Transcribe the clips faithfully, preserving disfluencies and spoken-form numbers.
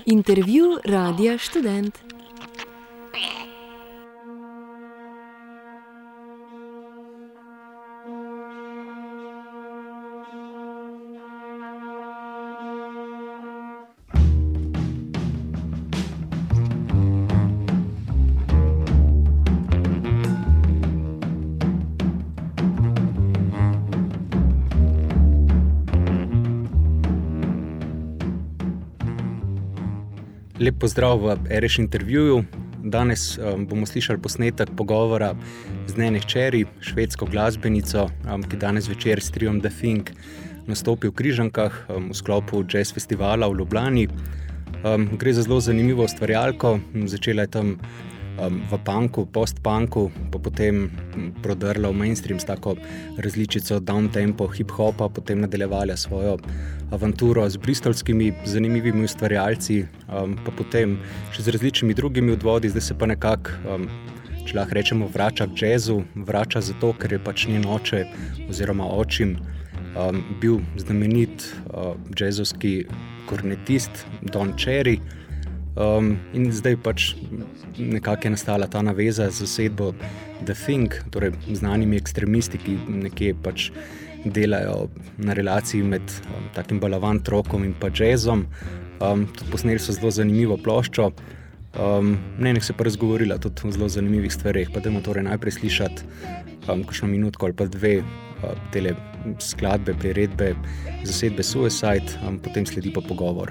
Intervju Radia Študent. Lep pozdrav v Ereš intervjuju. Danes um, bomo slišali posnetek pogovora z njene hčeri, švedsko glasbenico, um, ki danes večer s triom The Thing nastopi v Križankah um, v sklopu jazz festivala v Ljubljani. Um, gre za zelo zanimivo ustvarjalko. Začela je tam um, v punku, post-punku, pa potem prodrla v mainstream s tako različico downtempo, hip-hopa, potem nadaljevala svojo avanturo z bristolskimi zanimivimi ustvarjalci, um, pa potem še z različnimi drugimi odvodi. Zdaj se pa nekako, um, če lahko rečemo, vrača k jazzu, vrača zato, ker je pač njen oče oziroma očim um, bil znamenit uh, jazzovski kornetist Don Cherry. Um, in zdaj pač nekako je nastala ta naveza z zasedbo The Thing, torej znanimi ekstremisti, ki nekje pač delajo na relaciji med um, takim balavant rockom in pa jazzom. Um, tudi posneli so zelo zanimivo ploščo. Um, Mnenek se pa razgovorila tudi o zelo zanimivih stvareh. Pa dajmo torej najprej slišati um, kakšno minutko ali pa dve uh, tele skladbe, priredbe zasedbe Suicide, um, potem sledi pa pogovor.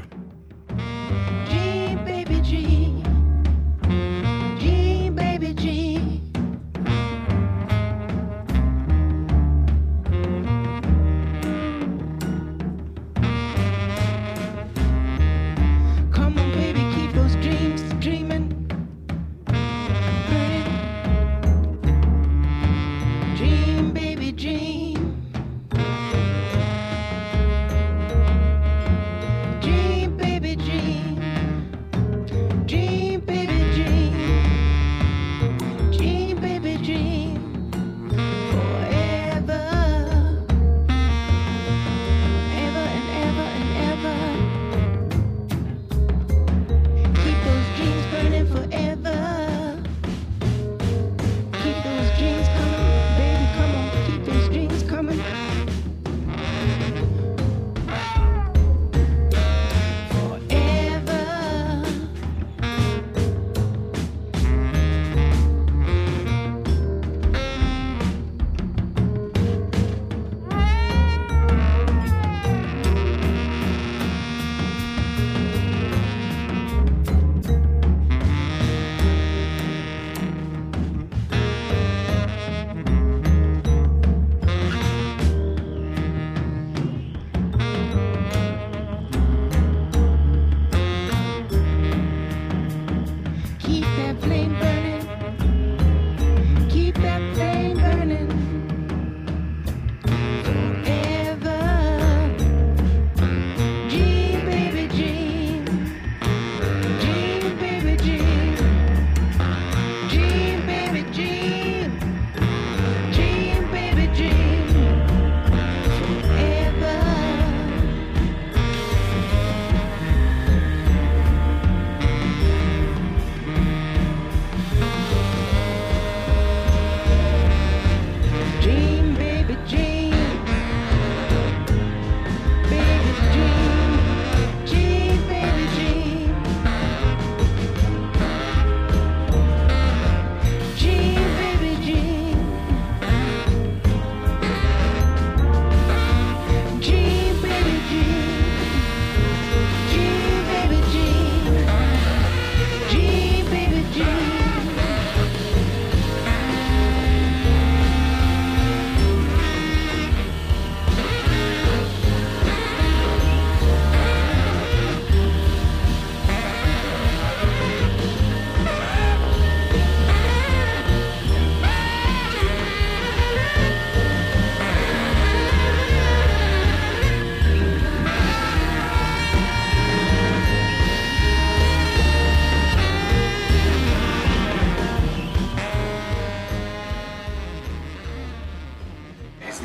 Dream,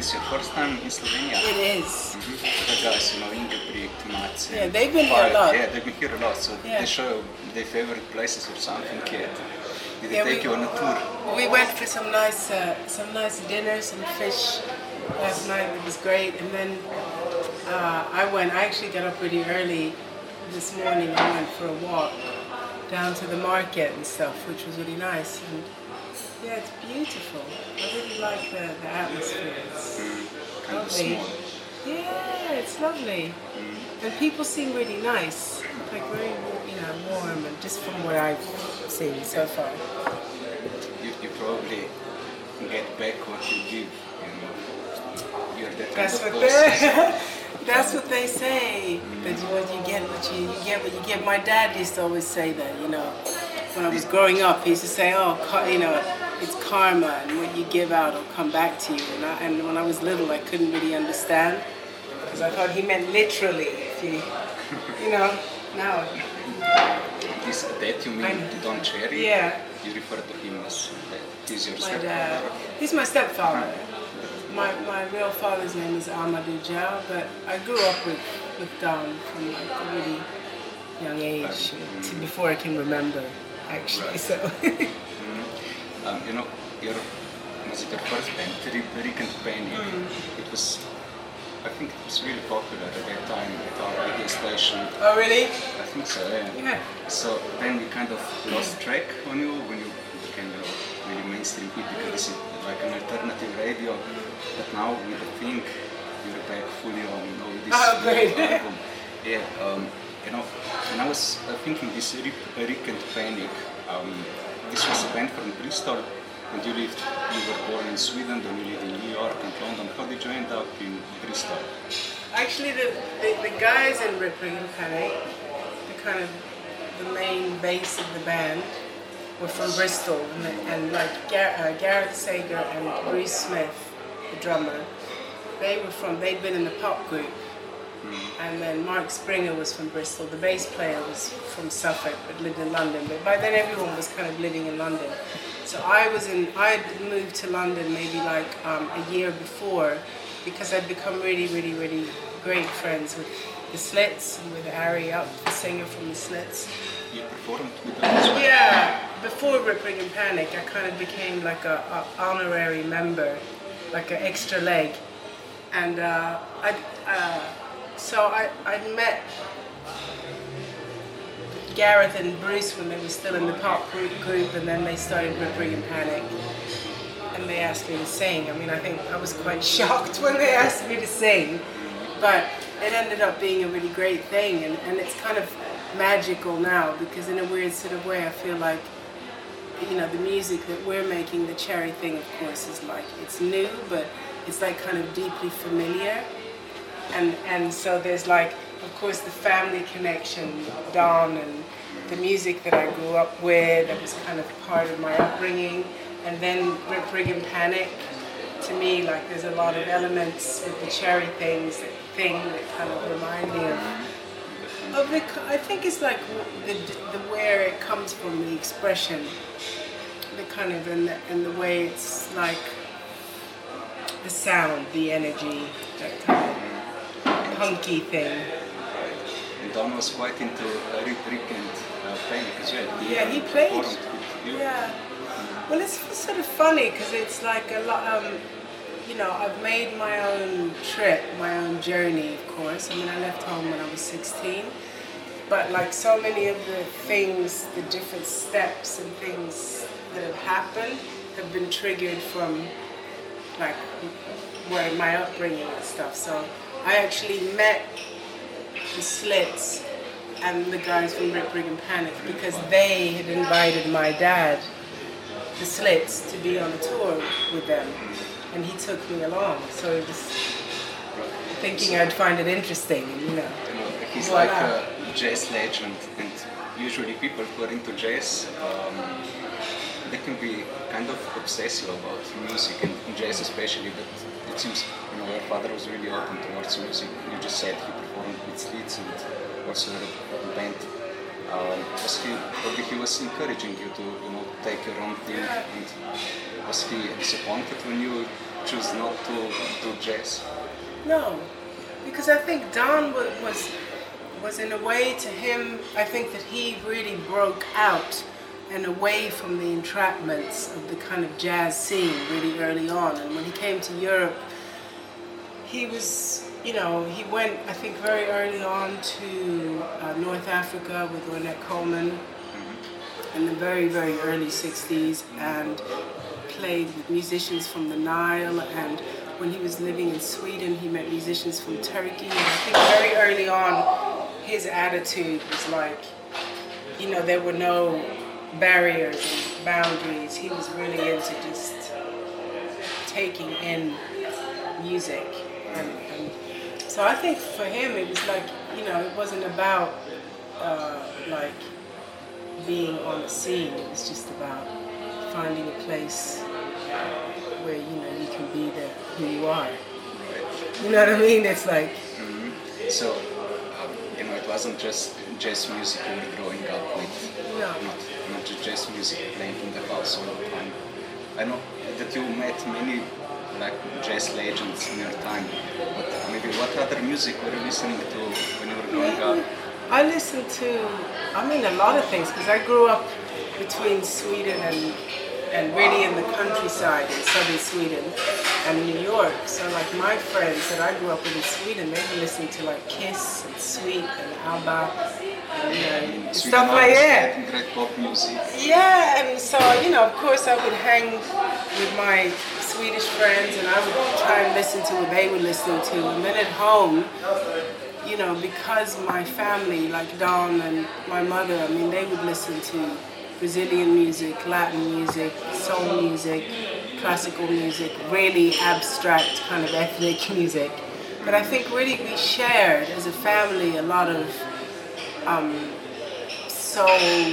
this your first time in Slovenia? It is. Mm-hmm. The guys, you know, Ingebrigt, Mats. Yeah, they've been here a lot. Yeah, they've been here a lot. So Yeah. they show you their favorite places or something yet. Did they Yeah, take we- you on a tour? We went for some nice, uh, some nice dinner, some fish last night. It was great, and then uh, I went. I actually got up really early this morning and went for a walk down to the market and stuff, which was really nice. And yeah, it's beautiful. I really like the, the atmosphere. It's Kind of lovely. small. Yeah, it's lovely. And people seem really nice, like very, you know, warm, and just from what I've seen so far. You, you probably get back what you give. You know, you're that kind That's of what person. they. That's what they say. That you, what you get, what you, you get, what you get. My dad used to always say that. You know, when I was growing up, he used to say, "Oh, ka- you know, it's karma, and what you give out will come back to you." And, I, and when I was little, I couldn't really understand because I thought he meant literally. If you, you know, now. This that you mean I'm- to Don Cherry? Yeah. You refer to him as that. He's your My stepfather. dad. He's my stepfather. My, my real father's name is Amadou Diao, but I grew up with, with Don from like a really young age, to before I can remember, actually. So Um, you know, your was it your first band, Rick Rick and Panic? It was, I think it was really popular at that time at our radio station. oh really? I think so, yeah. Yeah. So then we kind of lost track on you when you became a really mainstream hit because this is like an alternative radio. But now with the Think, you're back fully on, you know, with this Oh, great. new album. Yeah, um, you know, when I was uh, thinking this Rick, Rick and Panic, um, this was a band from Bristol, and you lived, you were born in Sweden, then you lived in New York and London. How did you end up in Bristol? Actually, the, the, the guys in Rip Ring and Panic, the kind of the main base of the band, were from Bristol, and, and like Gar- uh, Gareth Sager and Bruce Smith, the drummer, they were from. They'd been in the pop group, and then Mark Springer was from Bristol. The bass player was from Suffolk, but lived in London. But by then, everyone was kind of living in London. So I was in. I had moved to London maybe like um, a year before, because I'd become really, really, really great friends with the Slits and with Ari Up, the singer from the Slits. You performed with them? Yeah, before Rip Ring and Panic, I kind of became like a, a honorary member, like an extra leg, and uh, I. Uh, so I I met Gareth and Bruce when they were still in the pop group, group and then they started Rip Ring and Panic, and they asked me to sing. I mean, I think I was quite shocked when they asked me to sing, but it ended up being a really great thing, and, and it's kind of magical now, because in a weird sort of way I feel like, you know, the music that we're making, the Cherry thing, of course, is like, it's new, but it's like kind of deeply familiar. And and so there's like, of course, the family connection, Don, and the music that I grew up with, that was kind of part of my upbringing. And then Rip Ring and Panic, to me, like there's a lot of elements with the Cherry things, that thing that kind of remind me of, of the, I think it's like the, the where it comes from, the expression, the kind of, and the, and the way it's like, the sound, the energy, that kind of hunky thing. And Don was quite into uh, Rip Rick and uh, Panic as well. Yeah, he played. performed with you. Yeah. Well, it's sort of funny because it's like a lot. Um, you know, I've made my own trip, my own journey. Of course, I mean, I left home when I was sixteen. But like so many of the things, the different steps and things that have happened have been triggered from like where my upbringing and stuff. So I actually met the Slits and the guys from Rip Ring and Panic because they had invited my dad, the Slits, to be on a tour with them, and he took me along. So it was thinking I'd find it interesting, you know. You know, he's Voila. like a jazz legend, and usually people who are into jazz, um, they can be kind of obsessive about music and jazz especially, but it seems, you know, your father was really open towards music. You just said he performed with Slits and also a band. Um, was he, probably he was encouraging you to, you know, take your own thing, and was he disappointed when you choose not to do jazz? No, because I think Don wa- was was in a way to him. I think that he really broke out and away from the entrapments of the kind of jazz scene really early on. And when he came to Europe, he was, you know, he went, I think, very early on to uh, North Africa with Ornette Coleman in the very, very early sixties, and played with musicians from the Nile. And when he was living in Sweden, he met musicians from Turkey. And I think very early on, his attitude was like, you know, there were no barriers and boundaries. He was really into just taking in music. And, and so I think for him, it was like, you know, it wasn't about uh, like being on the scene. It was just about finding a place where, you know, you can be the who you are. You know what I mean? It's like. Mm-hmm. So, um, you know, it wasn't just jazz music you were growing up with. No. Not, not just jazz music playing in the house all the time. I know that you met many like jazz legends in your time, but maybe what other music were you listening to when you were growing up? I listened to, I mean, a lot of things, because I grew up between Sweden and and really in the countryside in southern Sweden and New York. So like my friends that I grew up with in Sweden, they would listen to like Kiss and Sweet and ABBA and, you know, stuff like that. Great pop music. Yeah, and so, you know, of course I would hang with my Swedish friends and I would try and listen to what they were listening to. And then at home, you know, because my family, like Don and my mother, I mean, they would listen to Brazilian music, Latin music, soul music, classical music, really abstract kind of ethnic music. But I think really we shared as a family a lot of um, soul,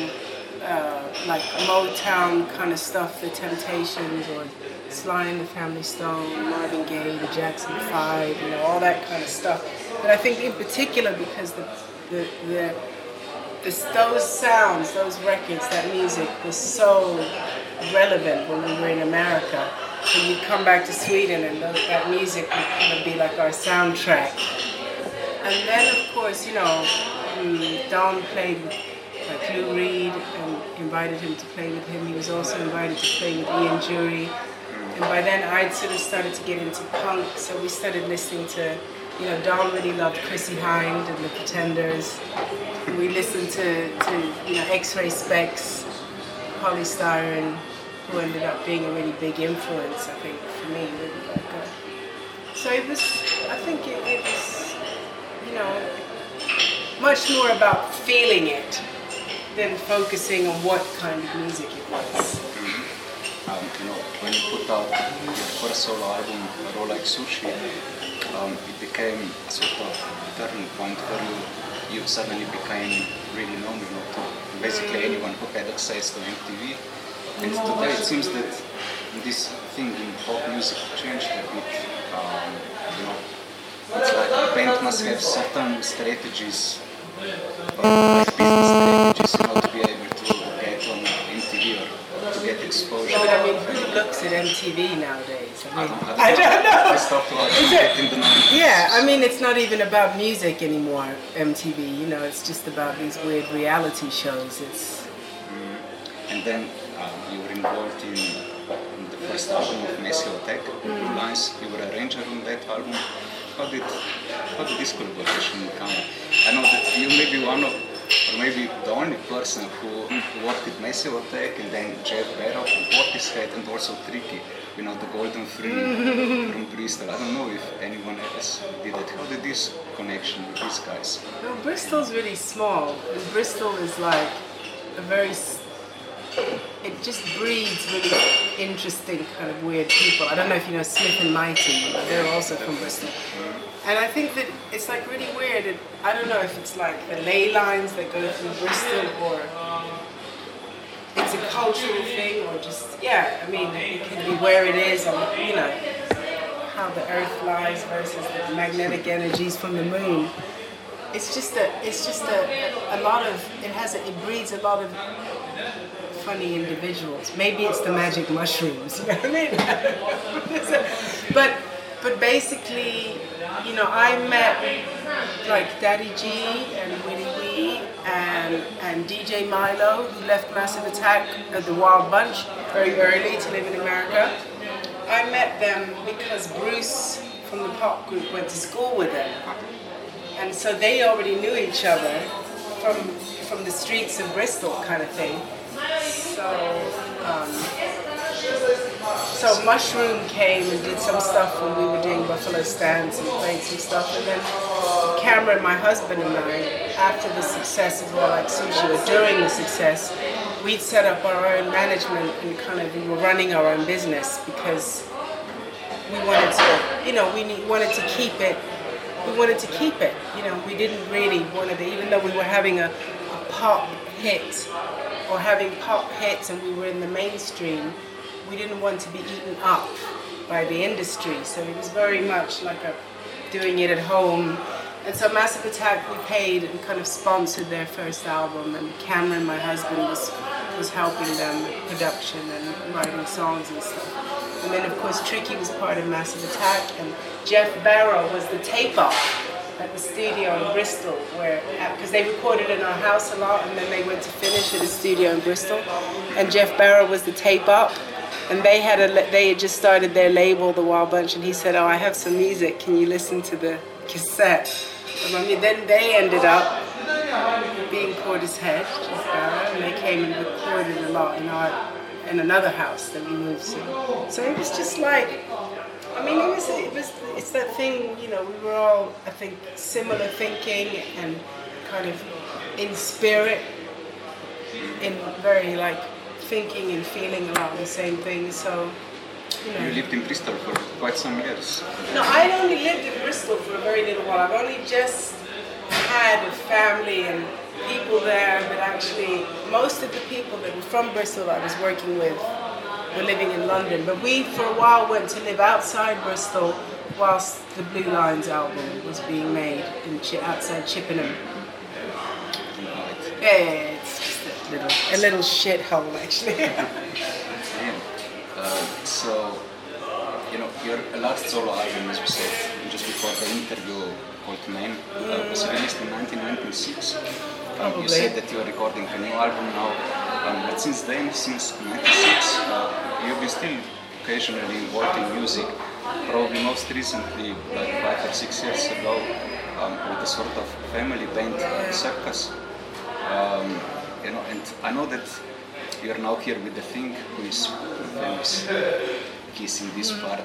uh, like Motown kind of stuff, the Temptations or Sly and the Family Stone, Marvin Gaye, the Jackson Five, you know, all that kind of stuff. But I think in particular because the the, the This, those sounds, those records, that music was so relevant when we were in America. So you'd come back to Sweden and those, that music would kind of be like our soundtrack. And then, of course, you know, um, Don played with like Lou Reed and invited him to play with him. He was also invited to play with Ian Jury. And by then I'd sort of started to get into punk, so we started listening to, you know, Don really loved Chrissie Hynde and the Pretenders. We listened to, to you know, X-Ray Spex, Polly Styrene, who ended up being a really big influence, I think, for me. Really like uh, so it was, I think it, it was, you know, much more about feeling it than focusing on what kind of music it was. Mm-hmm. Um, you know, when you put out your first solo album, Roll Like Sushi, um, it became a sort of turning point for you. You suddenly became really known, you know, to basically anyone who had access to M T V. And today it seems that this thing in pop music changed a bit. Um, you know, it's like a band must have certain strategies, uh, like business strategies, you know, to be able to get on M T V or to get exposure. But I mean, who looks at M T V nowadays? I, mean, I don't, I don't know. I stopped watching it in the nineties. Yeah, I mean, it's not even about music anymore, M T V. You know, it's just about these weird reality shows. It's. Mm. And then um, you were involved in, in the first album of Massive Attack, Blue Lines. You were arranger on that album. How did how did this collaboration come? I know that you may be one of, or maybe the only person who worked with Massive Attack, and then Jeff Beroff from Portishead, and also Tricky, you know, the Golden Three from Bristol. I don't know if anyone else did that. How did this connection with these guys? Well, Bristol's really small, and Bristol is like a very. It just breeds really interesting kind of weird people. I don't know if you know Smith and Mighty, but they're also from Bristol. And I think that it's like really weird. It, I don't know if it's like the ley lines that go through Bristol, or it's a cultural thing, or just, yeah, I mean, it can be where it is, and, you know, how the earth lies versus the magnetic energies from the moon. It's just a, it's just a, a lot of, it has, a, it breeds a lot of funny individuals. Maybe it's the magic mushrooms, you know what I mean? but, but basically, you know, I met like Daddy G and Willie Wee and, and D J Milo, who left Massive Attack at the Wild Bunch very early to live in America. I met them because Bruce from the pop group went to school with them. And so they already knew each other from from the streets of Bristol kind of thing. So, um, so Mushroom came and did some stuff when we were doing Buffalo Stands and played some stuff. And then Cameron, my husband, and I, after the success of Raw Like Sushi, or during the success, we'd set up our own management and kind of we were running our own business because we wanted to, you know, we need, wanted to keep it. We wanted to keep it. You know, we didn't really want to, even though we were having a, a pop hit or having pop hits and we were in the mainstream, we didn't want to be eaten up by the industry. So it was very much like a doing it at home. And so Massive Attack, we paid and kind of sponsored their first album, and Cameron, my husband, was was helping them with production and writing songs and stuff. And then of course Tricky was part of Massive Attack, and Jeff Barrow was the tape-op at the studio in Bristol, where because they recorded in our house a lot, and then they went to finish at a studio in Bristol. And Jeff Barrow was the tape-op, and they had a they had just started their label, the Wild Bunch, and he said, "Oh, I have some music. Can you listen to the cassette?" And I mean, then they ended up being Portishead, Jeff Barrow, and they came and recorded a lot in our in another house that we moved to. So it was just like. I mean, it was, it was, it's that thing, you know, we were all, I think, similar thinking and kind of in spirit, in very, like, thinking and feeling a lot of the same things, so, you know. You lived in Bristol for quite some years. No, I'd only lived in Bristol for a very little while. I've only just had a family and people there, but actually, most of the people that were from Bristol I was working with were living in London, but we for a while went to live outside Bristol whilst the Blue Lines album was being made in Ch- outside Chippenham. Yeah, yeah, yeah, it's just a little, a little shithole actually. Yeah. Uh, so, you know, your last solo album, as we said just before the interview, called Man, uh, was released in nineteen ninety-six. Um, you said that you are recording a new album now, um, but since then, since ninety-six, uh, you've been still occasionally involved in music. Probably most recently, like five or six years ago, um, with a sort of family band, uh, Circus. Um, you know, and I know that you are now here with The Thing, who is famous Kiss in this part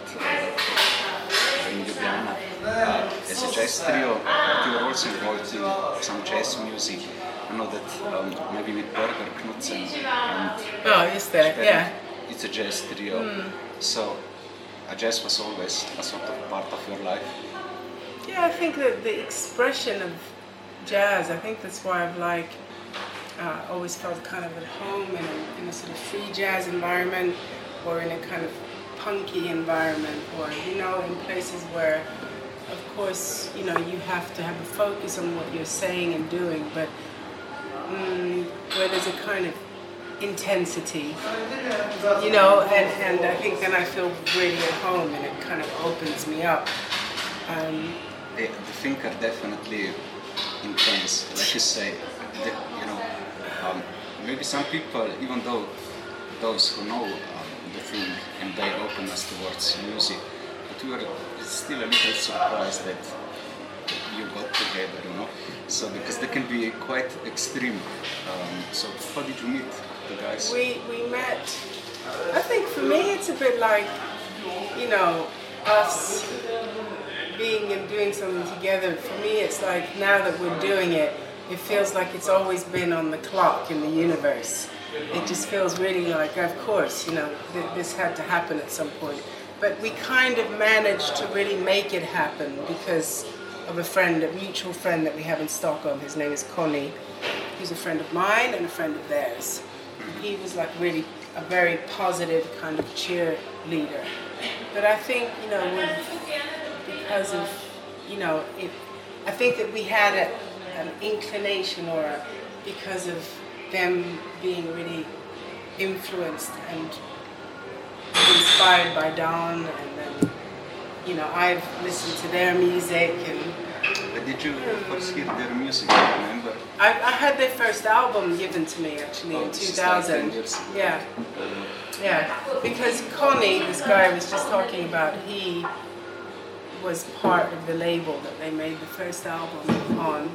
uh, in Ljubljana. Uh, as a jazz trio, but you are also involved in some jazz music. I know that um, maybe with Berger Knudsen and oh, is there? Sperry, Yeah. It's a jazz trio. Mm. So, uh, jazz was always a sort of part of your life. Yeah, I think that the expression of jazz, I think that's why I've like uh, always felt kind of at home in a, in a sort of free jazz environment, or in a kind of punky environment, or you know, in places where, of course, you know, you have to have a focus on what you're saying and doing, but mm, where there's a kind of intensity, you know, and, and I think then I feel really at home, and it kind of opens me up. Um, the, the Think are definitely intense, let's just say, the, you know, um, maybe some people, even though those who know um, The Thing and they open us towards music, but we were still a little surprised that you got together, you know, so because they can be quite extreme. Um, so how did you meet the guys? We, we met, I think for me it's a bit like, you know, us being and doing something together. For me it's like, now that we're doing it, it feels like it's always been on the clock in the universe. It just feels really like, of course, you know, th- this had to happen at some point. But we kind of managed to really make it happen because of a friend, a mutual friend that we have in Stockholm. His name is Connie. He's a friend of mine and a friend of theirs. He was like really a very positive kind of cheerleader. But I think, you know, with, because of, you know, it, I think that we had a, an inclination, or a, because of them being really influenced and inspired by Dawn, and then, you know, I've listened to their music, and But did you first hear their music? Do you remember? I, I had their first album given to me actually Oh, in this two is like ten thousand. years ago. Yeah, yeah. Because Connie, this guy I was just talking about, he was part of the label that they made the first album on.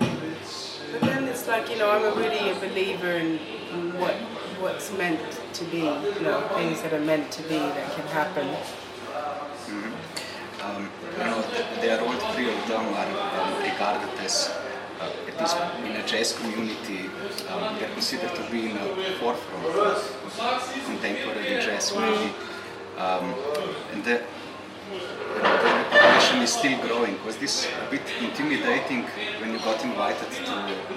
But then it's like, you know, I'm a really a believer in, in what what's meant to be, you know, things that are meant to be that can happen. Mm-hmm. Um, you know, th- they are all three of them are um, regarded as, uh, at least in a jazz community, um, they're considered to be in the forefront of contemporary jazz, maybe. Um, and the, you know, the reputation is still growing. Was this a bit intimidating when you got invited to,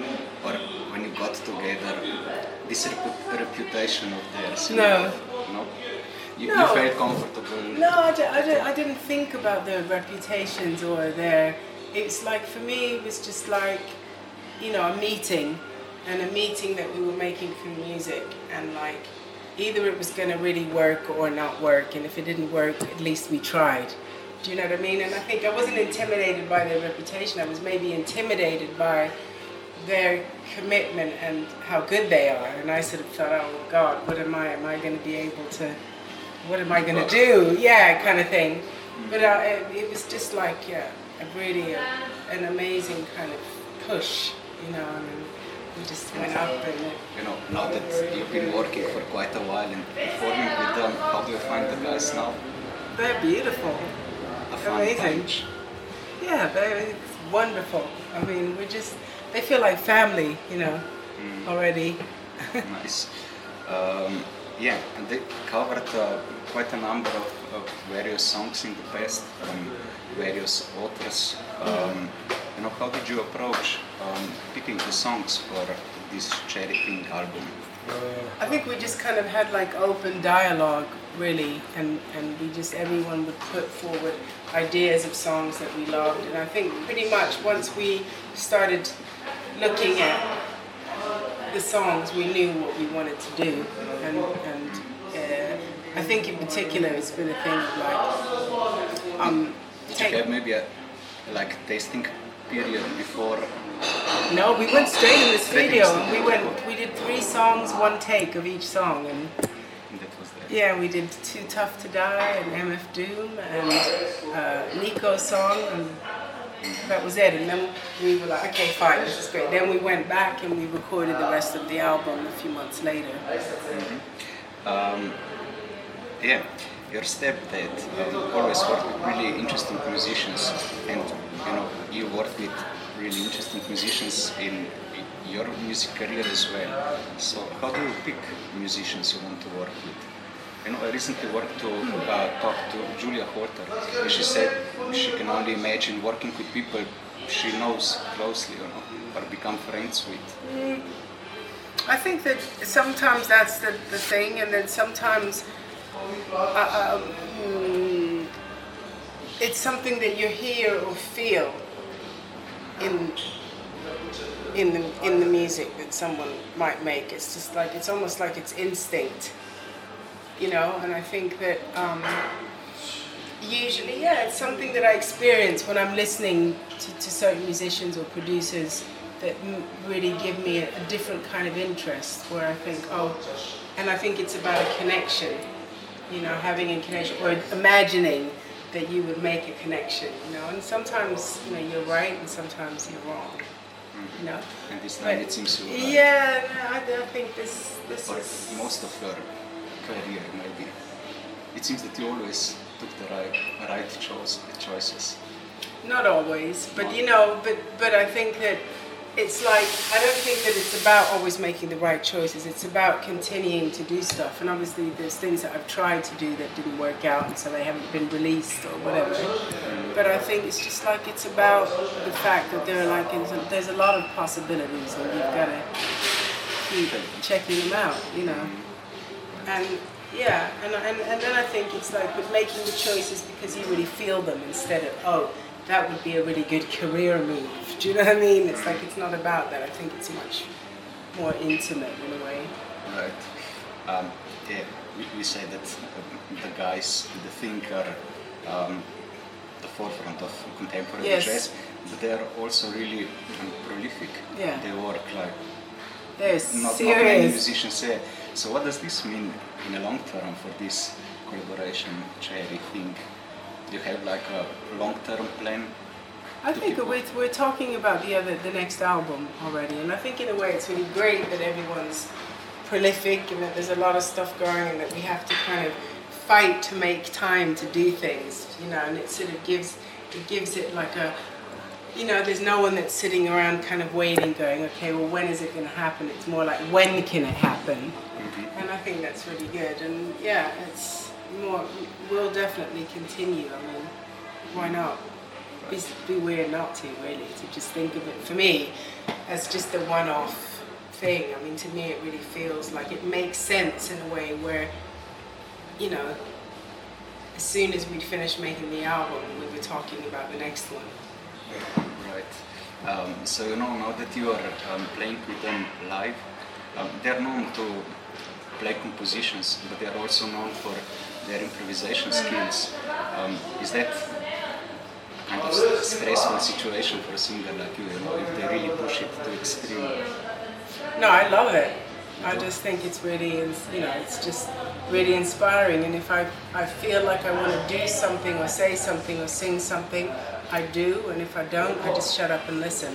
or when you got together, this repu- reputation of theirs? No. No? You, No. you felt comfortable? No, I, di- I, di- I didn't think about their reputations or their. It's like, for me, it was just like, you know, a meeting, and a meeting that we were making through music, and like, either it was going to really work or not work, and if it didn't work, at least we tried. Do you know what I mean? And I think I wasn't intimidated by their reputation. I was maybe intimidated by their commitment and how good they are. And I sort of thought, oh God, what am I? Am I going to be able to? What am I going to do? Yeah, kind of thing. But uh, it, it was just like, yeah, a really uh, an amazing kind of push, you know. And we just went up and. It, You know, now that you've been working for quite a while and performing with them, how do you find the guys now? They're beautiful. A fun Amazing. bunch. Yeah, they're it's wonderful. I mean, we just, they feel like family, you know, Mm. already. Nice. Um, yeah, and they covered uh, quite a number of, of various songs in the past from various authors. Um, you know, how did you approach um, picking the songs for this Cherry Pink album? I think we just kind of had like open dialogue, really, and, and we just, everyone would put forward ideas of songs that we loved. And I think pretty much once we started looking at the songs, we knew what we wanted to do. And, and uh, I think in particular it's been a thing of like, um, Did you take, have maybe a like tasting period before? no, we went straight in the Straight in the studio. studio. We went, we did three songs, one take of each song, and And that was that. yeah, we did Too Tough to Die and M F Doom and uh, Nico's song, and that was it. And then we were like, okay, fine, this is great. Then we went back and we recorded the rest of the album a few months later. Um, yeah, your stepdad um, always worked with really interesting musicians, and you know you work with really interesting musicians in your music career as well. So how do you pick musicians you want to work with? You know, I recently worked to uh, talk to Julia Holter, and she said she can only imagine working with people she knows closely, you know, or become friends with. I think that sometimes that's the, the thing, and then sometimes uh, um, mm, it's something that you hear or feel in in the in the music that someone might make. It's just like, it's almost like it's instinct, you know. And I think that um, usually, yeah, it's something that I experience when I'm listening to, to certain musicians or producers that m- really give me a, a different kind of interest, where I think, oh, and I think it's about a connection, you know, having a connection, or imagining that you would make a connection, you know. And sometimes, you know, you're right, and sometimes you're wrong, you know. And this time But it seems you were right. yeah, no, I, I think this this Or is most of your career, maybe. It seems that you always took the right, right choice, choices. not always, but you know, but but I think that it's like, I don't think that it's about always making the right choices. It's about continuing to do stuff. And obviously there's things that I've tried to do that didn't work out, and so they haven't been released or whatever. But I think it's just like, it's about the fact that there are like, there's a lot of possibilities, and you've got to keep checking them out, you know. And yeah, and, and, and then I think it's like, but making the choices because you really feel them, instead of, oh, that would be a really good career move. Do you know what I mean? It's like, it's not about that. I think it's much more intimate in a way. Right. Um, yeah, we, we say that the guys, the Think are um, the forefront of contemporary Yes. jazz, but they are also really um, prolific. Yeah. They work like There's not, not many serious. musicians say. So what does this mean in the long term for this collaboration, Cherry Think? Do you have like a long-term plan? I to think keep- we're, we're talking about the other, the next album already, and I think in a way it's really great that everyone's prolific and that there's a lot of stuff going and that we have to kind of fight to make time to do things, you know, and it sort of gives, it gives it like a, you know, there's no one that's sitting around kind of waiting going, okay, well, when is it going to happen? It's more like, when can it happen? Mhm. And I think that's really good, and yeah, it's more, we'll definitely continue. I mean, why not? Be, be weird not to, really, to just think of it, for me, as just a one-off thing. I mean, to me, it really feels like it makes sense in a way where, you know, as soon as we'd finished making the album, we were talking about the next one. Right. Um, so you know, now that you are um, playing with them live, um, they are known to play compositions, but they are also known for their improvisation skills. Um, is that kind of a stressful situation for a singer like you, you know, if they really push it to extreme? No, I love it. I just think it's really, ins- you know, it's just really inspiring. And if I, I feel like I want to do something or say something or sing something, I do. And if I don't, I just shut up and listen.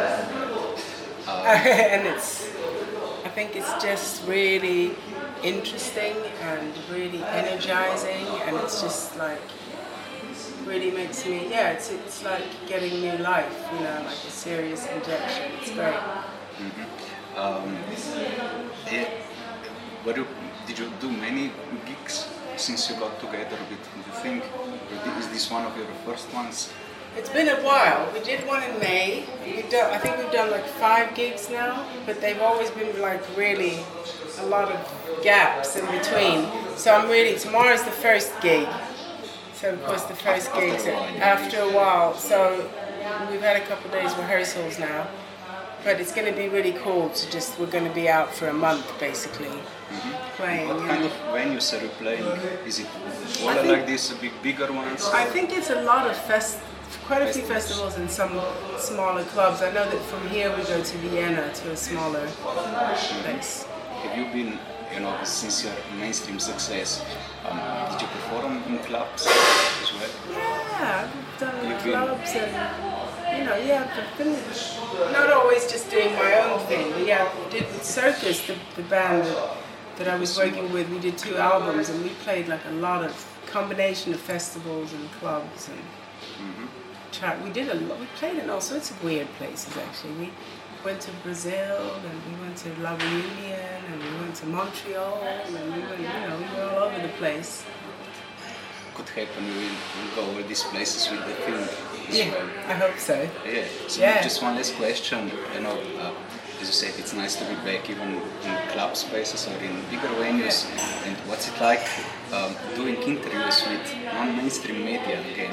And it's, I think it's just really interesting and really energizing. And it's just like, really makes me, yeah, it's, it's like getting new life, you know, like a serious injection. It's great. Mm-hmm. Um, yeah, what do, did you do many gigs since you got together with the Think? Or is this one of your first ones? It's been a while. We did one in May. We've done, I think we've done like five gigs now, but they've always been like really a lot of gaps in between. So I'm really, tomorrow's the first gig. So of course the first gig's after a while. So we've had a couple of days rehearsals now, but it's going to be really cool to just, we're going to be out for a month basically, Mm-hmm. playing. What you kind know. of venues are you playing? Is it all I think- like this, big, bigger ones? I think it's a lot of fest, quite a few festivals and some smaller clubs. I know that from here we go to Vienna to a smaller place. Have you been, you know, since your mainstream success, um, did you perform in clubs as well? Yeah, I've done You've been- clubs and, you know, yeah, I've been not always just doing my own thing, but yeah, I did with Circus, the, the band that, that I was working with. We did two albums and we played like a lot of combination of festivals and clubs and Mm-hmm. tra- we did a lot, we played in all sorts of weird places actually. We went to Brazil and we went to La Reunion and we went to Montreal and we went, you know, we were all over the place. Could happen, we will we'll go all these places with the Think as Yeah, well. I hope so. Yeah, so Yeah. just one last question, you know, uh, as you said, it's nice to be back even in club spaces or in bigger venues. And what's it like um, doing interviews with non-mainstream media again?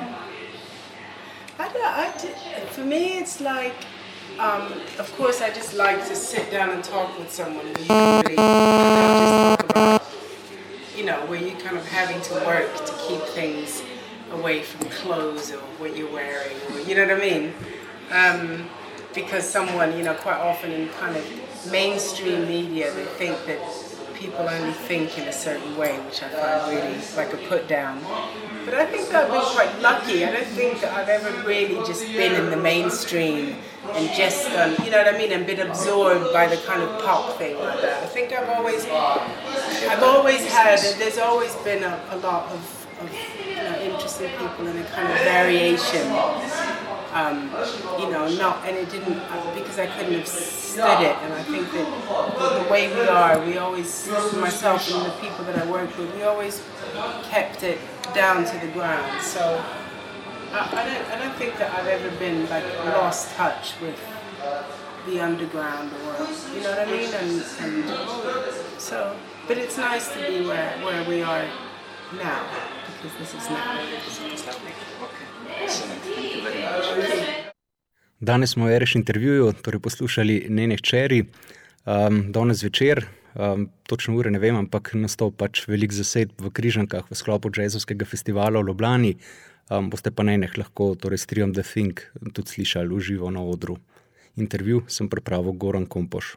I don't, I d- for me, it's like, um, of course, I just like to sit down and talk with someone who you really, you know, just talk about, you know, where you're kind of having to work to keep things away from clothes or what you're wearing, or, you know what I mean? Um, because someone, you know, quite often in kind of mainstream media, they think that people only think in a certain way, which I find really like a put down. But I think that I've been quite lucky. I don't think that I've ever really just been in the mainstream and just, um, you know what I mean, and been absorbed by the kind of pop thing like that. I think I've always, I've always had, there's always been a, a lot of, of you know, interesting people in a kind of variation. Um, you know, not, and it didn't, because I couldn't have stood it, and I think that the way we are, we always, myself and the people that I work with, we always kept it down to the ground. So I, I don't, I don't think that I've ever been like lost touch with the underground, or you know what I mean, and, and so, but it's nice to be where, where we are now, because this is not, this is not me. Excellent, thank you very much. Danes smo v Ereš intervjuju torej poslušali Nene Cherry. Um, danes večer, um, točno ure ne vem, ampak nastop pač velik zased v Križankah v sklopu jazzovskega festivala v Ljubljani. Um, boste pa neneh lahko torej s triom The Think tudi slišali v živo na odru. Intervju sem pripravil Goran Kompoš.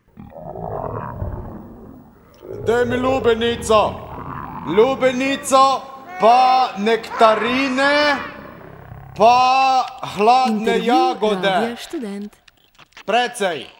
Daj mi lubenico, lubenico, pa nektarine, pa hladne Intervju jagode. Radia Študent. Precej.